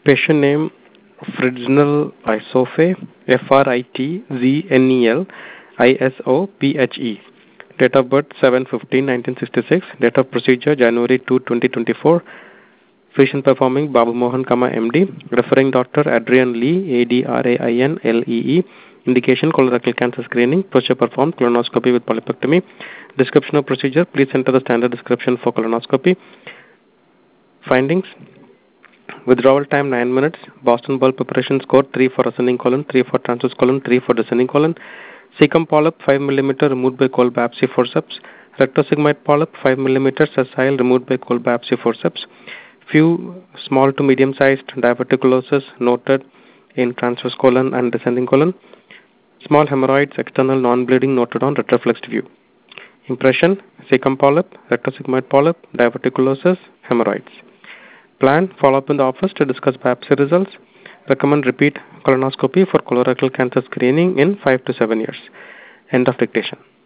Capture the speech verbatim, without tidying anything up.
Patient name Fritznel Isophe, F R I T Z N E L I S O P H E. Date of birth seven fifteen nineteen sixty-six. Date of procedure January second twenty twenty-four. Physician performing Babu Mohan, M D. Referring doctor Adrian Lee, A D R A I N L E E. Indication colorectal cancer screening. Procedure performed colonoscopy with polypectomy. Description of procedure. Please enter the standard description for colonoscopy. Findings. Withdrawal time nine minutes. Boston bowel preparation score three for ascending colon, three for transverse colon, three for descending colon. Cecum polyp five millimeter removed by cold biopsy forceps. Rectosigmoid polyp five millimeter sessile removed by cold biopsy forceps. Few small to medium sized diverticulosis noted in transverse colon and descending colon. Small hemorrhoids external non-bleeding noted on retroflexed view. Impression: cecum polyp, rectosigmoid polyp, diverticulosis, hemorrhoids. Plan: follow up in the office to discuss biopsy results. Recommend repeat colonoscopy for colorectal cancer screening in five to seven years. End of dictation.